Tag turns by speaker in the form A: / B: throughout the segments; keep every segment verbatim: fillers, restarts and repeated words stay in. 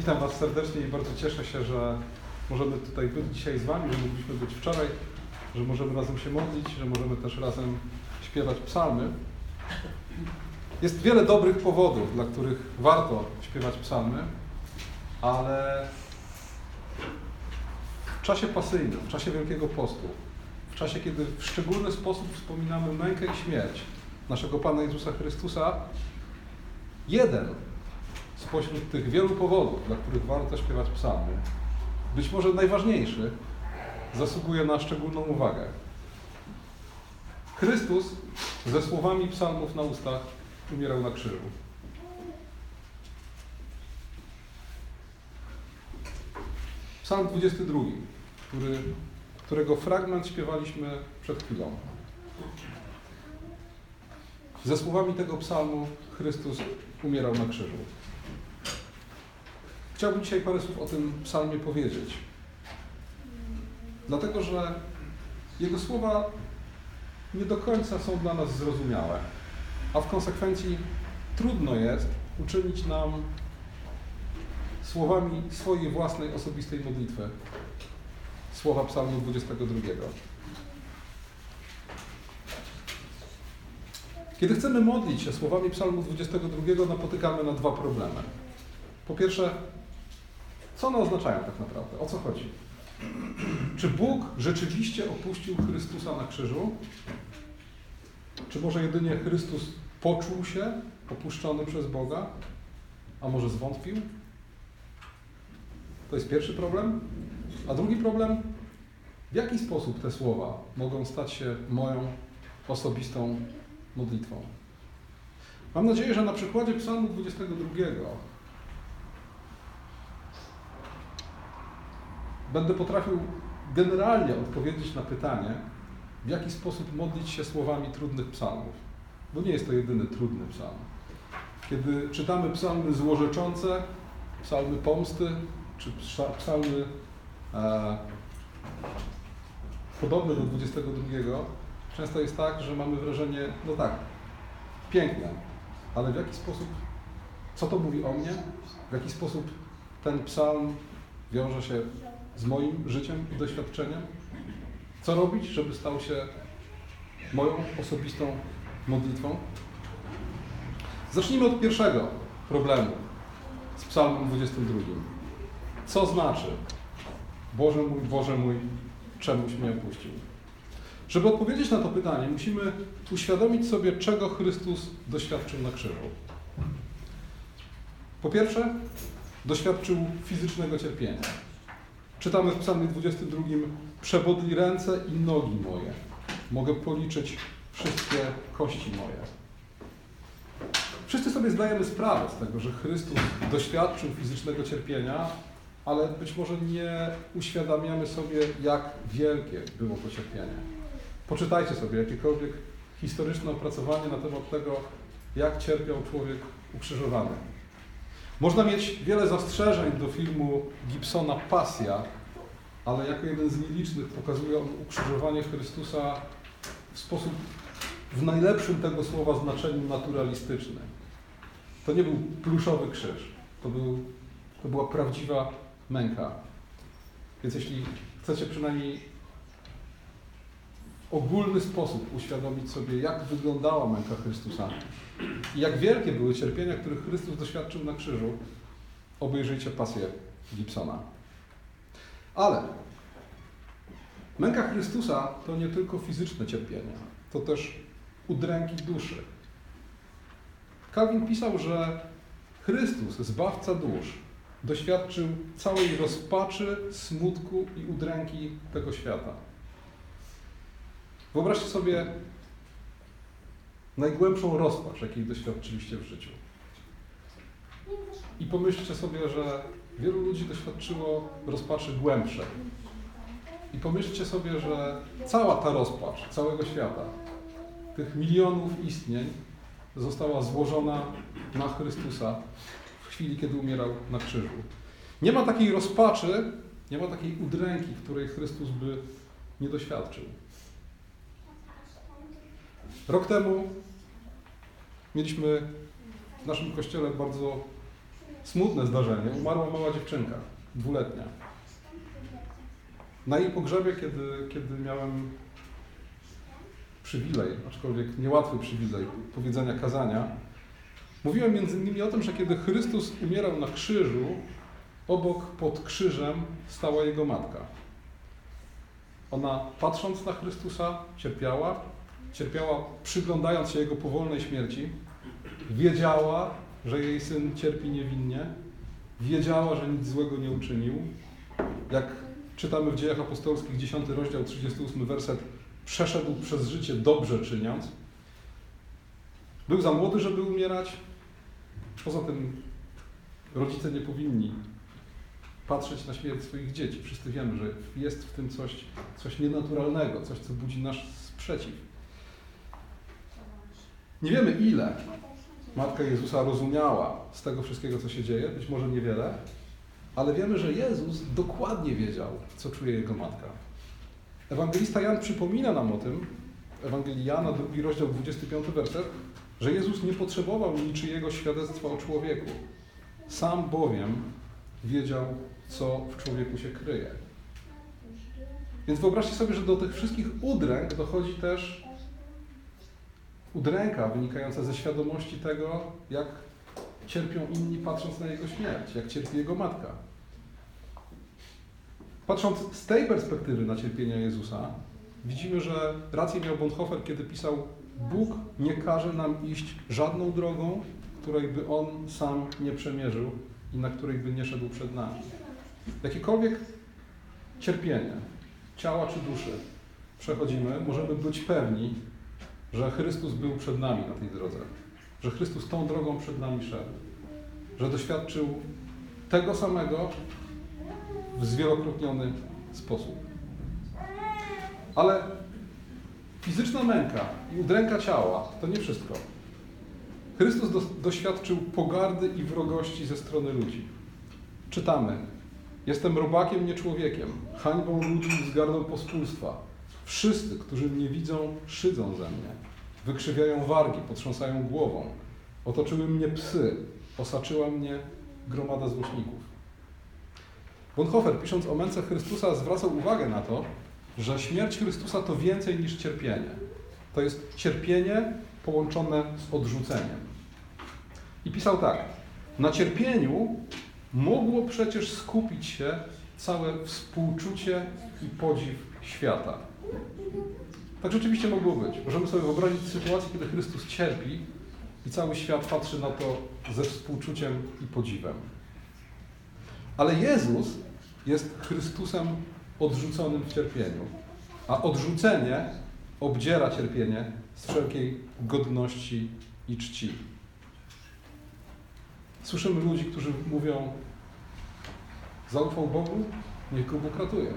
A: Witam Was serdecznie i bardzo cieszę się, że możemy tutaj być dzisiaj z Wami, że mogliśmy być wczoraj, że możemy razem się modlić, że możemy też razem śpiewać psalmy. Jest wiele dobrych powodów, dla których warto śpiewać psalmy, ale w czasie pasyjnym, w czasie Wielkiego Postu, w czasie, kiedy w szczególny sposób wspominamy mękę i śmierć naszego Pana Jezusa Chrystusa, jeden spośród tych wielu powodów, dla których warto śpiewać psalmy, być może najważniejszy, zasługuje na szczególną uwagę. Chrystus ze słowami psalmów na ustach umierał na krzyżu. Psalm dwudziesty drugi, który, którego fragment śpiewaliśmy przed chwilą. Ze słowami tego psalmu Chrystus umierał na krzyżu. Chciałbym dzisiaj parę słów o tym psalmie powiedzieć. Dlatego, że jego słowa nie do końca są dla nas zrozumiałe, a w konsekwencji trudno jest uczynić nam słowami swojej własnej osobistej modlitwy słowa psalmu dwudziestego drugiego. Kiedy chcemy modlić się słowami psalmu dwudziestego drugiego, napotykamy na dwa problemy. Po pierwsze, co one oznaczają tak naprawdę? O co chodzi? Czy Bóg rzeczywiście opuścił Chrystusa na krzyżu? Czy może jedynie Chrystus poczuł się opuszczony przez Boga? A może zwątpił? To jest pierwszy problem. A drugi problem, w jaki sposób te słowa mogą stać się moją osobistą modlitwą? Mam nadzieję, że na przykładzie psalmu dwudziestego drugiego będę potrafił generalnie odpowiedzieć na pytanie, w jaki sposób modlić się słowami trudnych psalmów. Bo nie jest to jedyny trudny psalm. Kiedy czytamy psalmy złorzeczące, psalmy pomsty, czy psalmy e, podobne do dwudziestego drugiego, często jest tak, że mamy wrażenie, no tak, piękne, ale w jaki sposób, co to mówi o mnie? W jaki sposób ten psalm wiąże się z moim życiem i doświadczeniem? Co robić, żeby stał się moją osobistą modlitwą? Zacznijmy od pierwszego problemu z psalmem dwudziestym drugim. Co znaczy Boże mój, Boże mój, czemuś mnie opuścił? Żeby odpowiedzieć na to pytanie, musimy uświadomić sobie, czego Chrystus doświadczył na krzyżu. Po pierwsze, doświadczył fizycznego cierpienia. Czytamy w psalmie dwudziestym drugim: przebodli ręce i nogi moje. Mogę policzyć wszystkie kości moje. Wszyscy sobie zdajemy sprawę z tego, że Chrystus doświadczył fizycznego cierpienia, ale być może nie uświadamiamy sobie, jak wielkie było to cierpienie. Poczytajcie sobie jakiekolwiek historyczne opracowanie na temat tego, jak cierpiał człowiek ukrzyżowany. Można mieć wiele zastrzeżeń do filmu Gibsona Pasja, ale jako jeden z nielicznych pokazuje on ukrzyżowanie Chrystusa w sposób w najlepszym tego słowa znaczeniu naturalistyczny. To nie był pluszowy krzyż, to, był, to była prawdziwa męka. Więc jeśli chcecie przynajmniej w ogólny sposób uświadomić sobie, jak wyglądała męka Chrystusa i jak wielkie były cierpienia, których Chrystus doświadczył na krzyżu, obejrzyjcie Pasję Gibsona. Ale męka Chrystusa to nie tylko fizyczne cierpienia, to też udręki duszy. Kalwin pisał, że Chrystus, Zbawca dusz, doświadczył całej rozpaczy, smutku i udręki tego świata. Wyobraźcie sobie najgłębszą rozpacz, jakiej doświadczyliście w życiu. I pomyślcie sobie, że wielu ludzi doświadczyło rozpaczy głębszej. I pomyślcie sobie, że cała ta rozpacz całego świata, tych milionów istnień, została złożona na Chrystusa w chwili, kiedy umierał na krzyżu. Nie ma takiej rozpaczy, nie ma takiej udręki, której Chrystus by nie doświadczył. Rok temu mieliśmy w naszym kościele bardzo Smutne zdarzenie. Umarła mała dziewczynka, dwuletnia. Na jej pogrzebie, kiedy, kiedy miałem przywilej, aczkolwiek niełatwy przywilej powiedzenia kazania, mówiłem między innymi o tym, że kiedy Chrystus umierał na krzyżu, obok pod krzyżem stała Jego matka. Ona, patrząc na Chrystusa, cierpiała, cierpiała przyglądając się Jego powolnej śmierci, wiedziała, że jej Syn cierpi niewinnie, wiedziała, że nic złego nie uczynił. Jak czytamy w Dziejach Apostolskich, dziesiąty rozdział, trzydziesty ósmy werset, przeszedł przez życie dobrze czyniąc. Był za młody, żeby umierać. Poza tym rodzice nie powinni patrzeć na śmierć swoich dzieci. Wszyscy wiemy, że jest w tym coś, coś nienaturalnego, coś, co budzi nasz sprzeciw. Nie wiemy, ile Matka Jezusa rozumiała z tego wszystkiego, co się dzieje, być może niewiele, ale wiemy, że Jezus dokładnie wiedział, co czuje Jego matka. Ewangelista Jan przypomina nam o tym, w Ewangelii Jana, drugi rozdział, dwudziesty piąty werset, że Jezus nie potrzebował niczyjego świadectwa o człowieku. Sam bowiem wiedział, co w człowieku się kryje. Więc wyobraźcie sobie, że do tych wszystkich udręk dochodzi też udręka wynikająca ze świadomości tego, jak cierpią inni, patrząc na Jego śmierć, jak cierpi Jego matka. Patrząc z tej perspektywy na cierpienia Jezusa, widzimy, że rację miał Bonhoeffer, kiedy pisał: Bóg nie każe nam iść żadną drogą, której by On sam nie przemierzył i na której by nie szedł przed nami. Jakiekolwiek cierpienie, ciała czy duszy przechodzimy, możemy być pewni, że Chrystus był przed nami na tej drodze, że Chrystus tą drogą przed nami szedł, że doświadczył tego samego w zwielokrotniony sposób. Ale fizyczna męka i udręka ciała to nie wszystko. Chrystus do, doświadczył pogardy i wrogości ze strony ludzi. Czytamy: jestem robakiem, nie człowiekiem, hańbą ludzi i wzgardą pospólstwa. Wszyscy, którzy mnie widzą, szydzą ze mnie. Wykrzywiają wargi, potrząsają głową. Otoczyły mnie psy, osaczyła mnie gromada złośników. Bonhoeffer, pisząc o męce Chrystusa, zwracał uwagę na to, że śmierć Chrystusa to więcej niż cierpienie. To jest cierpienie połączone z odrzuceniem. I pisał tak: na cierpieniu mogło przecież skupić się całe współczucie i podziw świata. Tak rzeczywiście mogło być. Możemy sobie wyobrazić sytuację, kiedy Chrystus cierpi i cały świat patrzy na to ze współczuciem i podziwem. Ale Jezus jest Chrystusem odrzuconym w cierpieniu, a odrzucenie obdziera cierpienie z wszelkiej godności i czci. Słyszymy ludzi, którzy mówią: zaufał Bogu, niech go Bóg ratuje.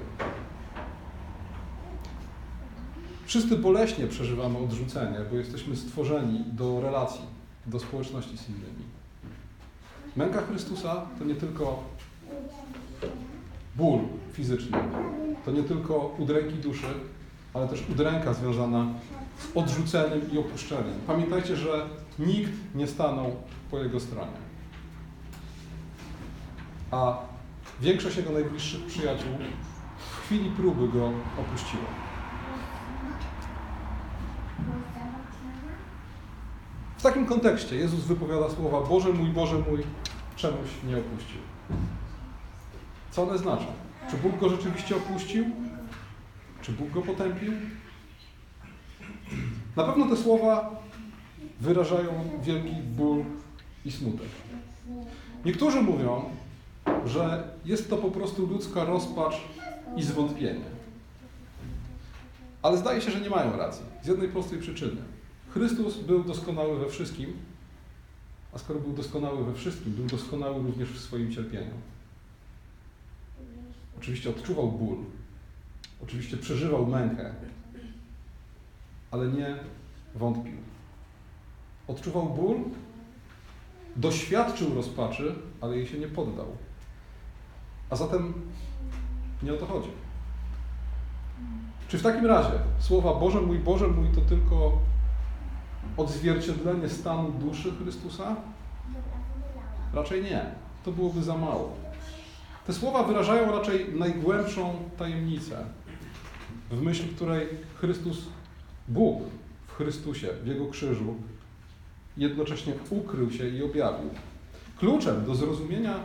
A: Wszyscy boleśnie przeżywamy odrzucenie, bo jesteśmy stworzeni do relacji, do społeczności z innymi. Męka Chrystusa to nie tylko ból fizyczny, to nie tylko udręki duszy, ale też udręka związana z odrzuceniem i opuszczeniem. Pamiętajcie, że nikt nie stanął po Jego stronie. A większość Jego najbliższych przyjaciół w chwili próby Go opuściła. W takim kontekście Jezus wypowiada słowa: Boże mój, Boże mój, czemuś mnie opuścił. Co one znaczą? Czy Bóg Go rzeczywiście opuścił? Czy Bóg Go potępił? Na pewno te słowa wyrażają wielki ból i smutek. Niektórzy mówią, że jest to po prostu ludzka rozpacz i zwątpienie. Ale zdaje się, że nie mają racji. Z jednej prostej przyczyny. Chrystus był doskonały we wszystkim, a skoro był doskonały we wszystkim, był doskonały również w swoim cierpieniu. Oczywiście odczuwał ból, oczywiście przeżywał mękę, ale nie wątpił. Odczuwał ból, doświadczył rozpaczy, ale jej się nie poddał. A zatem nie o to chodzi. Czy w takim razie słowa Boże mój, Boże mój to tylko odzwierciedlenie stanu duszy Chrystusa? Raczej nie. to byłoby za mało. Te słowa wyrażają raczej najgłębszą tajemnicę, w myśl której Chrystus, Bóg w Chrystusie, w Jego krzyżu, jednocześnie ukrył się i objawił. Kluczem do zrozumienia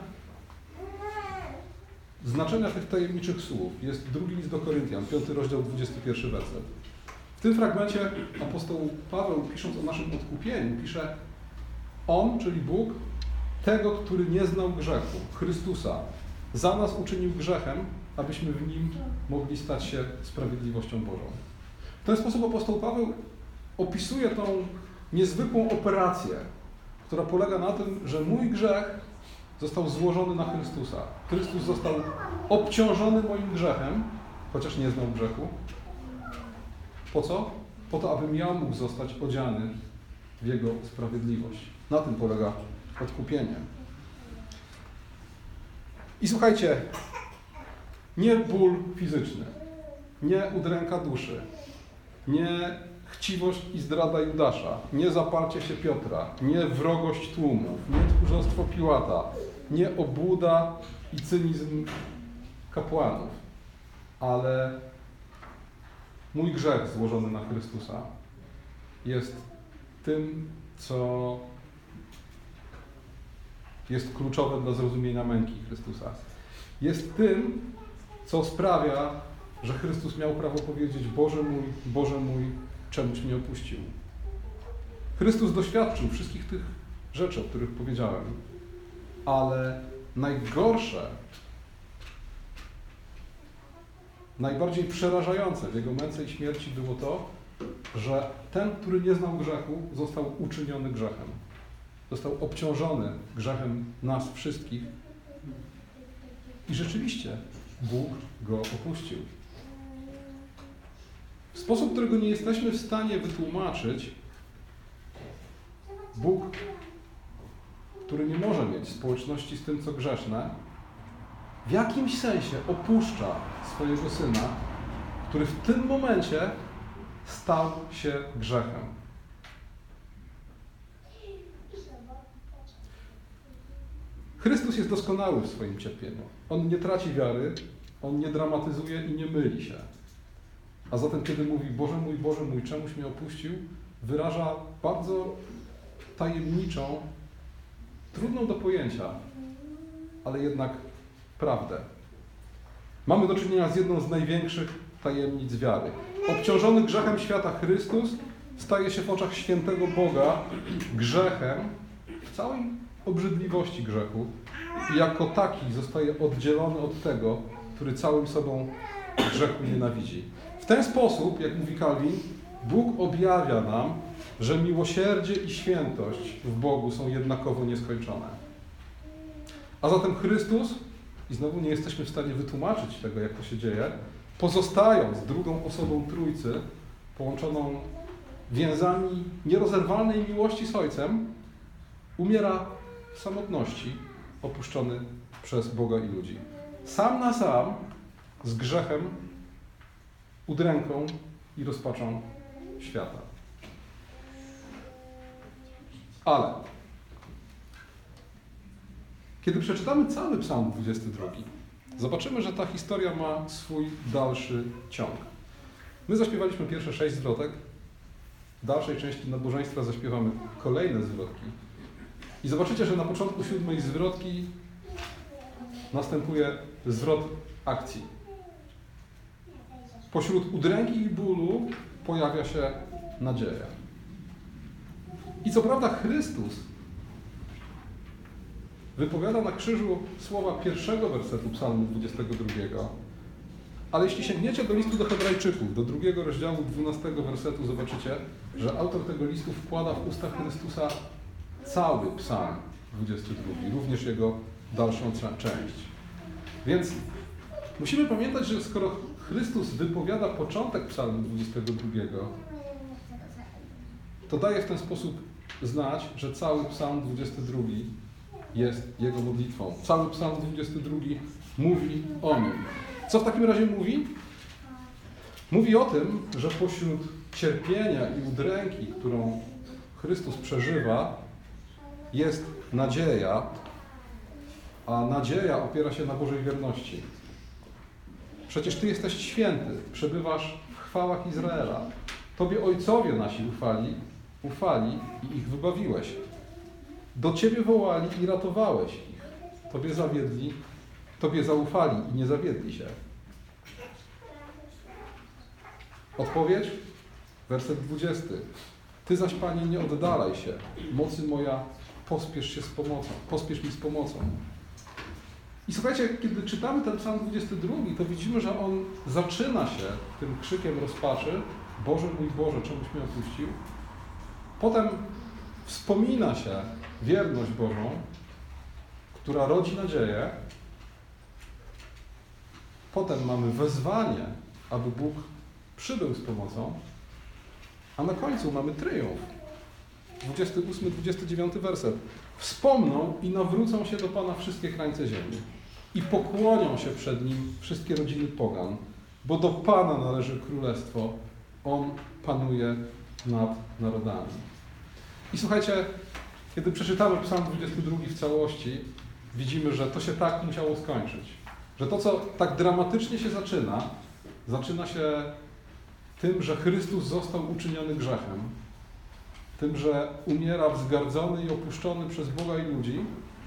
A: znaczenia tych tajemniczych słów jest drugi list do Koryntian, piąty rozdział, dwudziesty pierwszy werset. W tym fragmencie apostoł Paweł, pisząc o naszym odkupieniu, pisze: On, czyli Bóg, tego, który nie znał grzechu, Chrystusa, za nas uczynił grzechem, abyśmy w Nim mogli stać się sprawiedliwością Bożą. W ten sposób apostoł Paweł opisuje tą niezwykłą operację, która polega na tym, że mój grzech został złożony na Chrystusa. Chrystus został obciążony moim grzechem, chociaż nie znał grzechu. Po co? Po to, abym ja mógł zostać odziany w Jego sprawiedliwość. Na tym polega odkupienie. I słuchajcie, nie ból fizyczny, nie udręka duszy, nie chciwość i zdrada Judasza, nie zaparcie się Piotra, nie wrogość tłumów, nie tchórzostwo Piłata, nie obłuda i cynizm kapłanów, ale mój grzech złożony na Chrystusa jest tym, co jest kluczowe dla zrozumienia męki Chrystusa. Jest tym, co sprawia, że Chrystus miał prawo powiedzieć: Boże mój, Boże mój, czemuś mnie opuścił. Chrystus doświadczył wszystkich tych rzeczy, o których powiedziałem, ale najgorsze, najbardziej przerażające w Jego męce i śmierci było to, że ten, który nie znał grzechu, został uczyniony grzechem. Został obciążony grzechem nas wszystkich i rzeczywiście Bóg go opuścił. W sposób, którego nie jesteśmy w stanie wytłumaczyć, Bóg, który nie może mieć społeczności z tym, co grzeszne, w jakimś sensie opuszcza swojego Syna, który w tym momencie stał się grzechem. Chrystus jest doskonały w swoim cierpieniu. On nie traci wiary, On nie dramatyzuje i nie myli się. A zatem, kiedy mówi: Boże mój, Boże mój, czemuś mnie opuścił, wyraża bardzo tajemniczą, trudną do pojęcia, ale jednak prawdę. Mamy do czynienia z jedną z największych tajemnic wiary. Obciążony grzechem świata Chrystus staje się w oczach świętego Boga grzechem w całej obrzydliwości grzechu i jako taki zostaje oddzielony od tego, który całym sobą grzechu nienawidzi. W ten sposób, jak mówi Kalwin, Bóg objawia nam, że miłosierdzie i świętość w Bogu są jednakowo nieskończone. A zatem Chrystus, i znowu nie jesteśmy w stanie wytłumaczyć tego, jak to się dzieje, pozostając drugą osobą Trójcy, połączoną więzami nierozerwalnej miłości z Ojcem, umiera w samotności, opuszczony przez Boga i ludzi. Sam na sam z grzechem, udręką i rozpaczą świata. Ale kiedy przeczytamy cały Psalm dwudziesty drugi, zobaczymy, że ta historia ma swój dalszy ciąg. My zaśpiewaliśmy pierwsze sześć zwrotek, w dalszej części nabożeństwa zaśpiewamy kolejne zwrotki. I zobaczycie, że na początku siódmej zwrotki następuje zwrot akcji. Pośród udręki i bólu pojawia się nadzieja. I co prawda Chrystus wypowiada na krzyżu słowa pierwszego wersetu Psalmu dwudziestego drugiego, ale jeśli sięgniecie do listu do Hebrajczyków, do drugiego rozdziału dwunastego wersetu, zobaczycie, że autor tego listu wkłada w usta Chrystusa cały Psalm dwudziesty drugi, również jego dalszą część. Więc musimy pamiętać, że skoro Chrystus wypowiada początek Psalmu dwudziestego drugiego, to daje w ten sposób znać, że cały Psalm dwudziesty drugi jest Jego modlitwą. Cały Psalm dwudziesty drugi mówi o Nim. Co w takim razie mówi? Mówi o tym, że pośród cierpienia i udręki, którą Chrystus przeżywa, jest nadzieja a nadzieja opiera się na Bożej wierności. Przecież Ty jesteś święty, przebywasz w chwałach Izraela. Tobie ojcowie nasi ufali, ufali i ich wybawiłeś. Do Ciebie wołali i ratowałeś ich. Tobie zawiedli, Tobie zaufali i nie zawiedli się. Odpowiedź? Werset dwudziesty. Ty zaś, Panie, nie oddalaj się. Mocy moja, pospiesz się z pomocą. Pospiesz mi z pomocą. I słuchajcie, kiedy czytamy ten psalm dwudziesty drugi, to widzimy, że on zaczyna się tym krzykiem rozpaczy. Boże mój Boże, czemuś mnie opuścił? Potem wspomina się wierność Bożą, która rodzi nadzieję. Potem mamy wezwanie, aby Bóg przybył z pomocą, a na końcu mamy triumf. dwudziesty ósmy dwudziesty dziewiąty werset. Wspomną i nawrócą się do Pana wszystkie krańce ziemi i pokłonią się przed Nim wszystkie rodziny pogan, bo do Pana należy królestwo. On panuje nad narodami. I słuchajcie, kiedy przeczytamy psalm dwudziesty drugi w całości, widzimy, że to się tak musiało skończyć. Że to, co tak dramatycznie się zaczyna, zaczyna się tym, że Chrystus został uczyniony grzechem, tym, że umiera wzgardzony i opuszczony przez Boga i ludzi,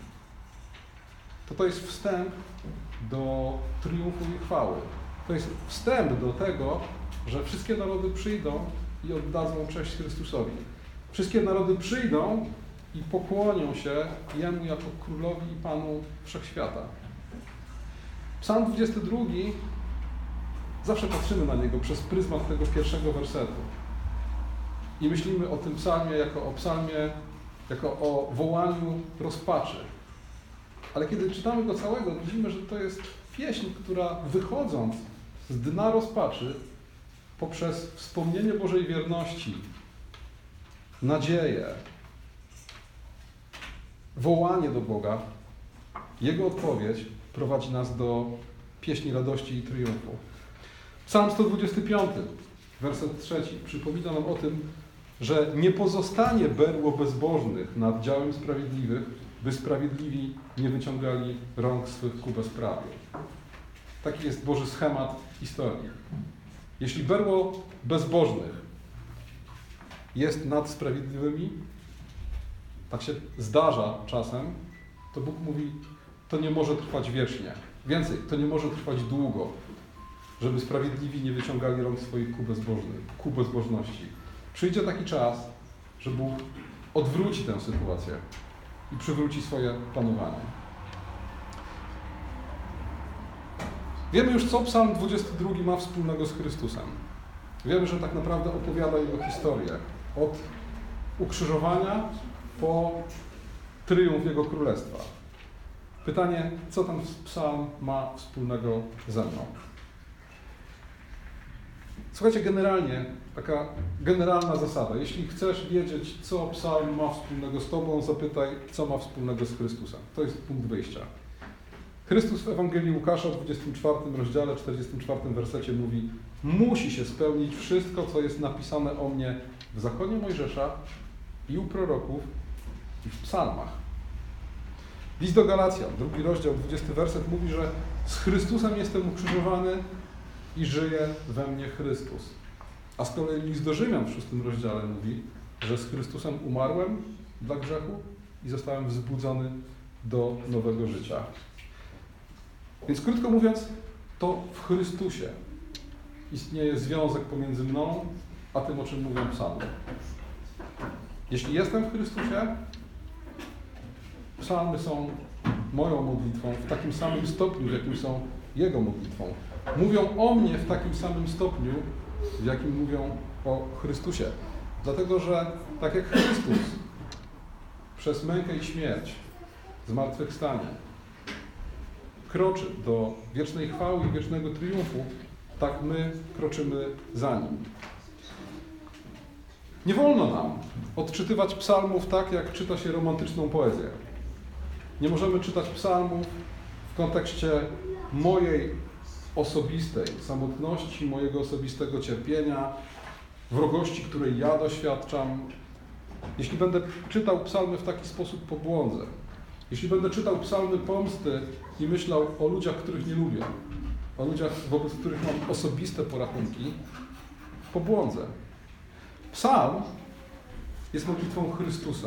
A: to to jest wstęp do triumfu i chwały. To jest wstęp do tego, że wszystkie narody przyjdą i oddadzą cześć Chrystusowi. Wszystkie narody przyjdą i pokłonią się Jemu jako Królowi i Panu Wszechświata. Psalm dwudziesty drugi, zawsze patrzymy na niego przez pryzmat tego pierwszego wersetu. I myślimy o tym psalmie jako o psalmie, jako o wołaniu rozpaczy. Ale kiedy czytamy go całego, widzimy, że to jest pieśń, która wychodząc z dna rozpaczy, poprzez wspomnienie Bożej wierności, nadzieję, wołanie do Boga, Jego odpowiedź prowadzi nas do pieśni radości i triumfu. Psalm sto dwudziesty piąty, werset trzeci, przypomina nam o tym, że nie pozostanie berło bezbożnych nad działem sprawiedliwych, by sprawiedliwi nie wyciągali rąk swych ku bezprawiu. Taki jest Boży schemat historii. Jeśli berło bezbożnych jest nad sprawiedliwymi, tak się zdarza czasem, to Bóg mówi, to nie może trwać wiecznie. Więcej, to nie może trwać długo, żeby sprawiedliwi nie wyciągali rąk swoich ku, ku bezbożności. Przyjdzie taki czas, że Bóg odwróci tę sytuację i przywróci swoje panowanie. Wiemy już, co psalm dwudziesty drugi ma wspólnego z Chrystusem. Wiemy, że tak naprawdę opowiada Jego historię. Od ukrzyżowania po triumf Jego Królestwa. Pytanie, co ten psalm ma wspólnego ze mną? Słuchajcie, generalnie, taka generalna zasada. Jeśli chcesz wiedzieć, co psalm ma wspólnego z Tobą, zapytaj, co ma wspólnego z Chrystusem. To jest punkt wyjścia. Chrystus w Ewangelii Łukasza w dwudziestym czwartym rozdziale, czterdziestym czwartym wersecie mówi: musi się spełnić wszystko, co jest napisane o mnie w zakonie Mojżesza i u proroków i w psalmach. List do Galacjan, drugi rozdział, dwudziesty werset mówi, że z Chrystusem jestem ukrzyżowany i żyje we mnie Chrystus. A z kolei list do Rzymian w szóstym rozdziale mówi, że z Chrystusem umarłem dla grzechu i zostałem wzbudzony do nowego życia. Więc krótko mówiąc, to w Chrystusie istnieje związek pomiędzy mną a tym, o czym mówią psalmy. Jeśli jestem w Chrystusie, psalmy są moją modlitwą w takim samym stopniu, w jakim są Jego modlitwą. Mówią o mnie w takim samym stopniu, w jakim mówią o Chrystusie. Dlatego, że tak jak Chrystus przez mękę i śmierć, zmartwychwstanie, kroczy do wiecznej chwały i wiecznego triumfu, tak my kroczymy za Nim. Nie wolno nam odczytywać psalmów tak, jak czyta się romantyczną poezję. Nie możemy czytać psalmów w kontekście mojej osobistej samotności, mojego osobistego cierpienia, wrogości, której ja doświadczam. Jeśli będę czytał psalmy w taki sposób, pobłądzę. jeśli będę czytał psalmy pomsty i myślał o ludziach, których nie lubię, o ludziach, wobec których mam osobiste porachunki, pobłądzę. Psalm jest modlitwą Chrystusa.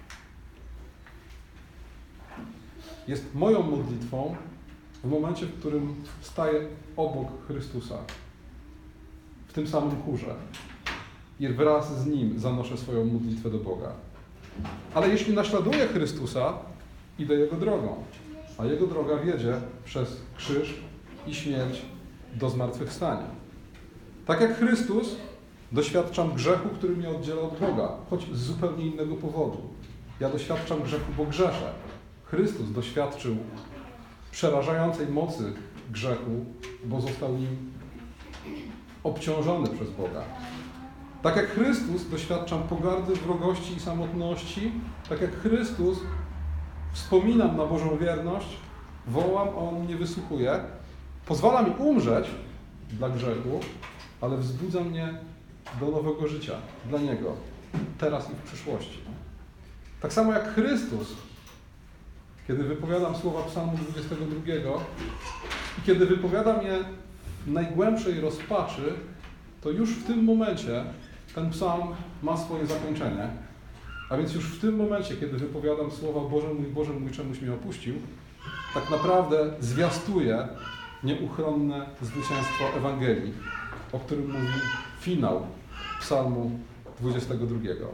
A: Jest moją modlitwą w momencie, w którym staję obok Chrystusa, w tym samym chórze i wraz z Nim zanoszę swoją modlitwę do Boga. Ale jeśli naśladuję Chrystusa, idę Jego drogą, a Jego droga wiedzie przez krzyż i śmierć do zmartwychwstania. Tak jak Chrystus, doświadczam grzechu, który mnie oddziela od Boga, choć z zupełnie innego powodu. Ja doświadczam grzechu, bo grzeszę. Chrystus doświadczył przerażającej mocy grzechu, bo został nim obciążony przez Boga. Tak jak Chrystus doświadczam pogardy, wrogości i samotności, tak jak Chrystus wspominam na Bożą wierność, wołam, a On mnie wysłuchuje, pozwala mi umrzeć dla grzechu, ale wzbudza mnie do nowego życia dla Niego, teraz i w przyszłości. Tak samo jak Chrystus, kiedy wypowiadam słowa Psalmu dwudziestego drugiego i kiedy wypowiadam je w najgłębszej rozpaczy, to już w tym momencie ten psalm ma swoje zakończenie. A więc już w tym momencie, kiedy wypowiadam słowa Boże mój, Boże mój, czemuś mnie opuścił, tak naprawdę zwiastuje nieuchronne zwycięstwo Ewangelii, o którym mówi finał psalmu dwudziestego drugiego.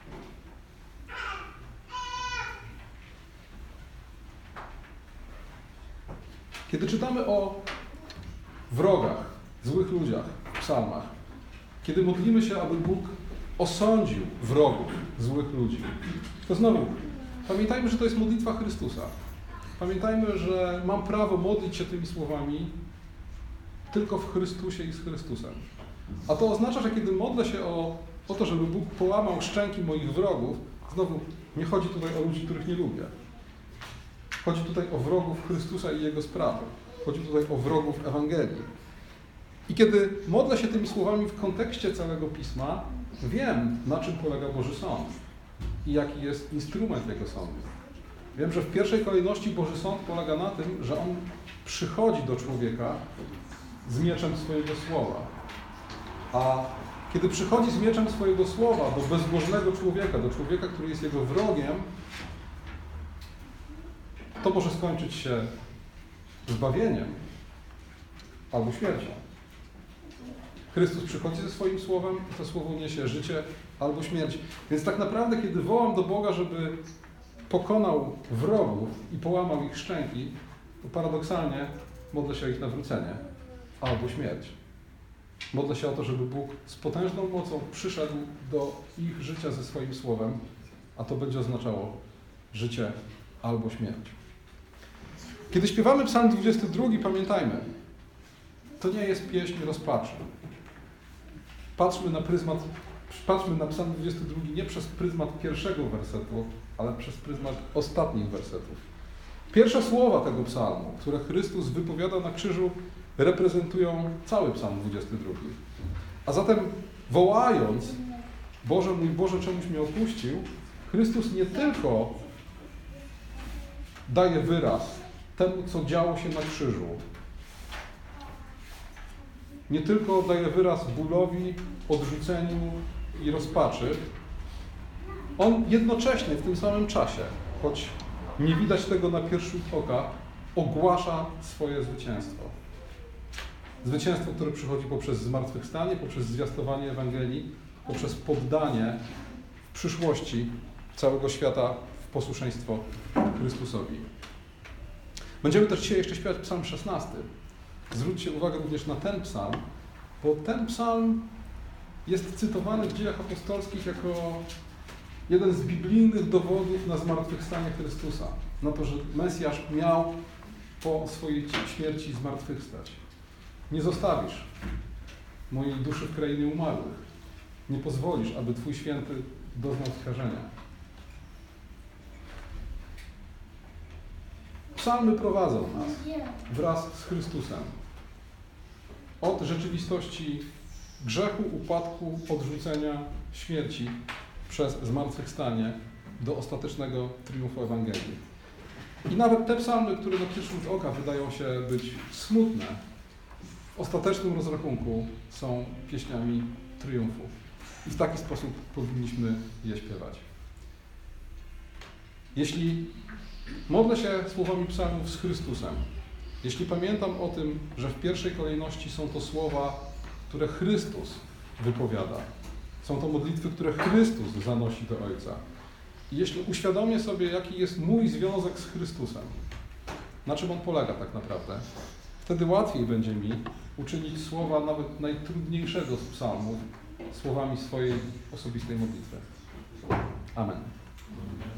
A: Kiedy czytamy o wrogach, złych ludziach w psalmach, kiedy modlimy się, aby Bóg osądził wrogów, złych ludzi, to znowu pamiętajmy, że to jest modlitwa Chrystusa. Pamiętajmy, że mam prawo modlić się tymi słowami tylko w Chrystusie i z Chrystusem. A to oznacza, że kiedy modlę się o, o to, żeby Bóg połamał szczęki moich wrogów, znowu nie chodzi tutaj o ludzi, których nie lubię. Chodzi tutaj o wrogów Chrystusa i Jego sprawy. Chodzi tutaj o wrogów Ewangelii. I kiedy modlę się tymi słowami w kontekście całego Pisma, wiem, na czym polega Boży Sąd i jaki jest instrument Jego sądu. Wiem, że w pierwszej kolejności Boży Sąd polega na tym, że On przychodzi do człowieka z mieczem swojego słowa. A kiedy przychodzi z mieczem swojego słowa do bezbożnego człowieka, do człowieka, który jest jego wrogiem, to może skończyć się zbawieniem albo śmiercią. Chrystus przychodzi ze swoim słowem i to słowo niesie życie albo śmierć. Więc tak naprawdę, kiedy wołam do Boga, żeby pokonał wrogów i połamał ich szczęki, to paradoksalnie modlę się o ich nawrócenie albo śmierć. Modlę się o to, żeby Bóg z potężną mocą przyszedł do ich życia ze swoim słowem, a to będzie oznaczało życie albo śmierć. Kiedy śpiewamy Psalm dwudziesty drugi, pamiętajmy, to nie jest pieśń rozpaczy. Patrzmy na pryzmat, patrzmy na Psalm dwudziesty drugi nie przez pryzmat pierwszego wersetu, ale przez pryzmat ostatnich wersetów. Pierwsze słowa tego psalmu, które Chrystus wypowiada na krzyżu, reprezentują cały Psalm dwudziesty drugi. A zatem wołając, Boże mój Boże, czemuś mnie opuścił, Chrystus nie tylko daje wyraz temu, co działo się na krzyżu, nie tylko daje wyraz bólowi, odrzuceniu i rozpaczy, On jednocześnie w tym samym czasie, choć nie widać tego na pierwszy rzut oka, ogłasza swoje zwycięstwo. Zwycięstwo, które przychodzi poprzez zmartwychwstanie, poprzez zwiastowanie Ewangelii, poprzez poddanie w przyszłości całego świata w posłuszeństwo Chrystusowi. Będziemy też dzisiaj jeszcze śpiewać psalm szesnasty. Zwróćcie uwagę również na ten psalm, bo ten psalm jest cytowany w Dziejach Apostolskich jako jeden z biblijnych dowodów na zmartwychwstanie Chrystusa. Na to, że Mesjasz miał po swojej śmierci zmartwychwstać. Nie zostawisz mojej duszy w krainie umarłych. Nie pozwolisz, aby Twój święty doznał skażenia. Psalmy prowadzą nas wraz z Chrystusem od rzeczywistości grzechu, upadku, odrzucenia, śmierci przez zmartwychwstanie do ostatecznego triumfu Ewangelii. I nawet te psalmy, które na pierwszy rzut oka wydają się być smutne, w ostatecznym rozrachunku są pieśniami triumfu. I w taki sposób powinniśmy je śpiewać. Jeśli modlę się słowami psalmów z Chrystusem, jeśli pamiętam o tym, że w pierwszej kolejności są to słowa, które Chrystus wypowiada, są to modlitwy, które Chrystus zanosi do Ojca, i jeśli uświadomię sobie, jaki jest mój związek z Chrystusem, na czym on polega tak naprawdę, wtedy łatwiej będzie mi uczynić słowa nawet najtrudniejszego z psalmów słowami swojej osobistej modlitwy. Amen.